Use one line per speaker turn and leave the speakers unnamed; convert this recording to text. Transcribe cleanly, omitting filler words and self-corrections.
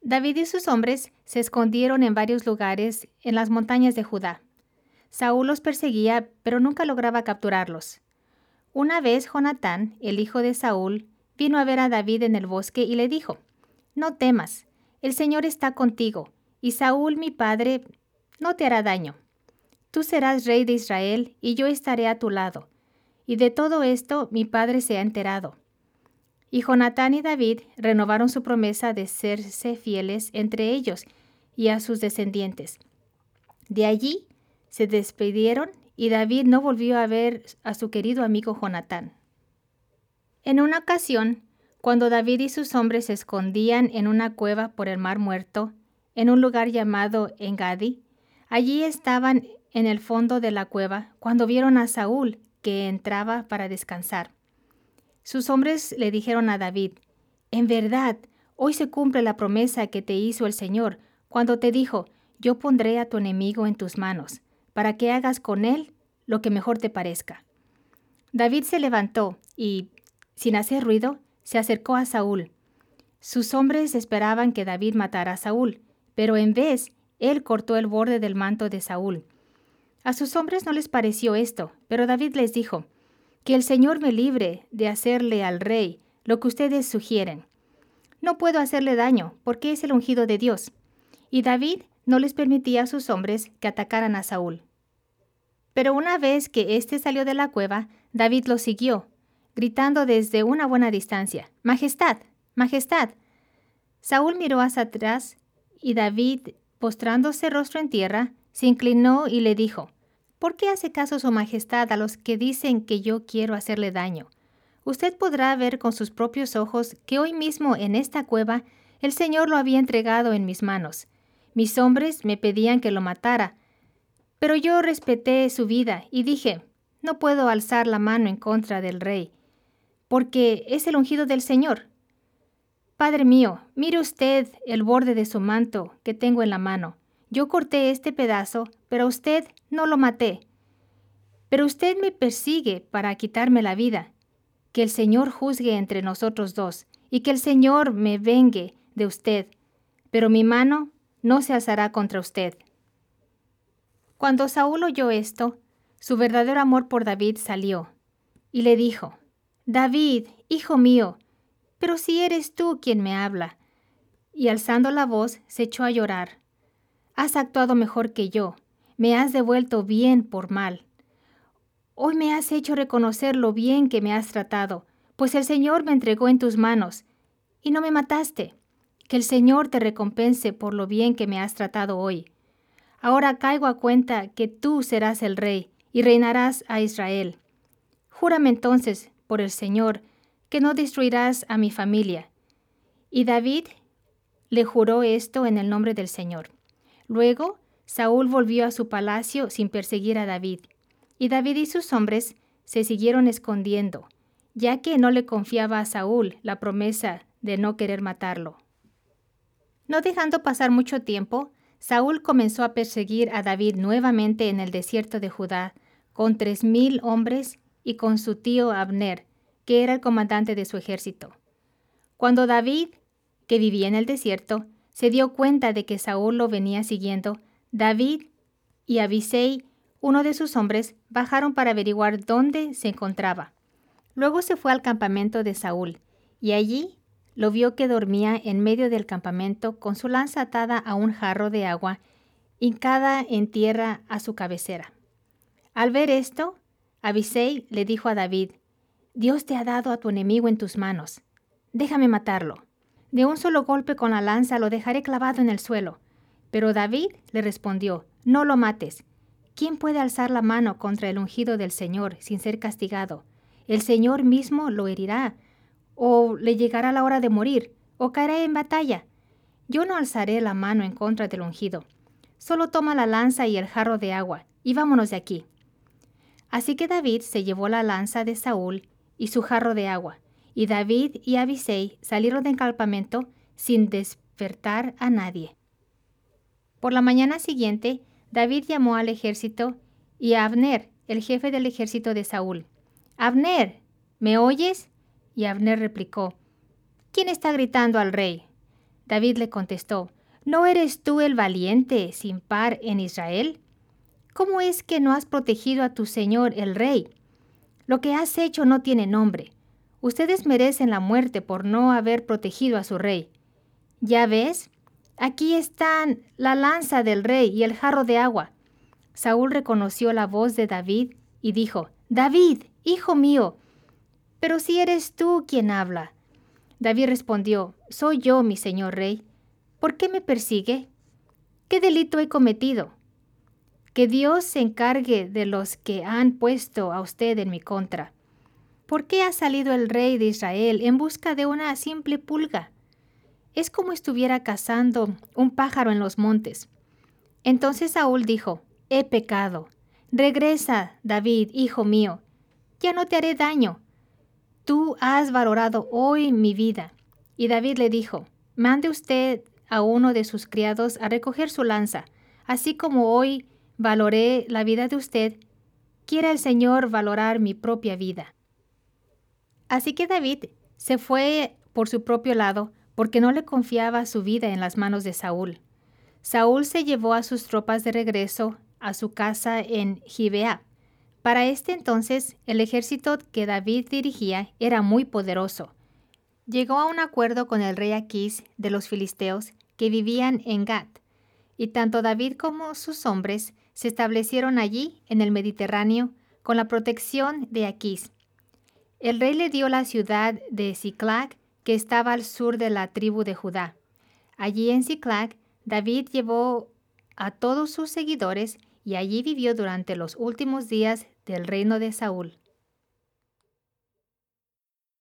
David y sus hombres se escondieron en varios lugares en las montañas de Judá. Saúl los perseguía, pero nunca lograba capturarlos. Una vez Jonatán, el hijo de Saúl, vino a ver a David en el bosque y le dijo: «No temas, el Señor está contigo, y Saúl, mi padre, no te hará daño. Tú serás rey de Israel, y yo estaré a tu lado. Y de todo esto mi padre se ha enterado». Y Jonatán y David renovaron su promesa de serse fieles entre ellos y a sus descendientes. De allí se despidieron y David no volvió a ver a su querido amigo Jonatán. En una ocasión, cuando David y sus hombres se escondían en una cueva por el Mar Muerto, en un lugar llamado Engadi, allí estaban en el fondo de la cueva cuando vieron a Saúl que entraba para descansar. Sus hombres le dijeron a David: «En verdad, hoy se cumple la promesa que te hizo el Señor cuando te dijo: yo pondré a tu enemigo en tus manos, para que hagas con él lo que mejor te parezca». David se levantó y, sin hacer ruido, se acercó a Saúl. Sus hombres esperaban que David matara a Saúl, pero en vez, él cortó el borde del manto de Saúl. A sus hombres no les pareció esto, pero David les dijo: «Que el Señor me libre de hacerle al rey lo que ustedes sugieren. No puedo hacerle daño, porque es el ungido de Dios». Y David no les permitía a sus hombres que atacaran a Saúl. Pero una vez que éste salió de la cueva, David lo siguió, gritando desde una buena distancia: «¡Majestad! ¡Majestad!». Saúl miró hacia atrás y David, postrándose rostro en tierra, se inclinó y le dijo: «¿Por qué hace caso su majestad a los que dicen que yo quiero hacerle daño? Usted podrá ver con sus propios ojos que hoy mismo en esta cueva el Señor lo había entregado en mis manos. Mis hombres me pedían que lo matara, pero yo respeté su vida y dije: no puedo alzar la mano en contra del rey, porque es el ungido del Señor. Padre mío, mire usted el borde de su manto que tengo en la mano. Yo corté este pedazo, pero a usted no lo maté. Pero usted me persigue para quitarme la vida. Que el Señor juzgue entre nosotros dos, y que el Señor me vengue de usted, pero mi mano no se alzará contra usted». Cuando Saúl oyó esto, su verdadero amor por David salió, y le dijo: «David, hijo mío, pero si eres tú quien me habla». Y alzando la voz, se echó a llorar. «Has actuado mejor que yo, me has devuelto bien por mal. Hoy me has hecho reconocer lo bien que me has tratado, pues el Señor me entregó en tus manos, y no me mataste. Que el Señor te recompense por lo bien que me has tratado hoy. Ahora caigo a cuenta que tú serás el rey, y reinarás a Israel. Júrame entonces, por el Señor, que no destruirás a mi familia». Y David le juró esto en el nombre del Señor. Luego, Saúl volvió a su palacio sin perseguir a David. Y David y sus hombres se siguieron escondiendo, ya que no le confiaba a Saúl la promesa de no querer matarlo. No dejando pasar mucho tiempo, Saúl comenzó a perseguir a David nuevamente en el desierto de Judá, con 3,000 hombres y con su tío Abner, que era el comandante de su ejército. Cuando David, que vivía en el desierto, se dio cuenta de que Saúl lo venía siguiendo, David y Abisai, uno de sus hombres, bajaron para averiguar dónde se encontraba. Luego se fue al campamento de Saúl, y allí lo vio que dormía en medio del campamento con su lanza atada a un jarro de agua, hincada en tierra a su cabecera. Al ver esto, Abisai le dijo a David: «Dios te ha dado a tu enemigo en tus manos. Déjame matarlo. De un solo golpe con la lanza lo dejaré clavado en el suelo». Pero David le respondió: «No lo mates. ¿Quién puede alzar la mano contra el ungido del Señor sin ser castigado? El Señor mismo lo herirá, o le llegará la hora de morir, o caerá en batalla. Yo no alzaré la mano en contra del ungido. Solo toma la lanza y el jarro de agua, y vámonos de aquí». Así que David se llevó la lanza de Saúl y su jarro de agua, y David y Abisai salieron del campamento sin despertar a nadie. Por la mañana siguiente, David llamó al ejército y a Abner, el jefe del ejército de Saúl. «Abner, ¿me oyes?». Y Abner replicó: «¿Quién está gritando al rey?». David le contestó, ¿no eres tú el valiente sin par en Israel? ¿Cómo es que no has protegido a tu señor el rey? Lo que has hecho no tiene nombre. Ustedes merecen la muerte por no haber protegido a su rey. ¿Ya ves? Aquí están la lanza del rey y el jarro de agua. Saúl reconoció la voz de David y dijo, David, hijo mío, pero si eres tú quien habla. David respondió, soy yo, mi señor rey. ¿Por qué me persigue? ¿Qué delito he cometido? Que Dios se encargue de los que han puesto a usted en mi contra. ¿Por qué ha salido el rey de Israel en busca de una simple pulga? Es como estuviera cazando un pájaro en los montes. Entonces Saúl dijo, he pecado. Regresa, David, hijo mío. Ya no te haré daño. Tú has valorado hoy mi vida. Y David le dijo, mande usted a uno de sus criados a recoger su lanza. Así como hoy valoré la vida de usted, quiera el Señor valorar mi propia vida. Así que David se fue por su propio lado porque no le confiaba su vida en las manos de Saúl. Saúl se llevó a sus tropas de regreso a su casa en Gibeá. Para este entonces, el ejército que David dirigía era muy poderoso. Llegó a un acuerdo con el rey Aquís de los filisteos que vivían en Gat, y tanto David como sus hombres se establecieron allí en el Mediterráneo con la protección de Aquís. El rey le dio la ciudad de Siclag, que estaba al sur de la tribu de Judá. Allí en Siclag, David llevó a todos sus seguidores y allí vivió durante los últimos días del reino de Saúl.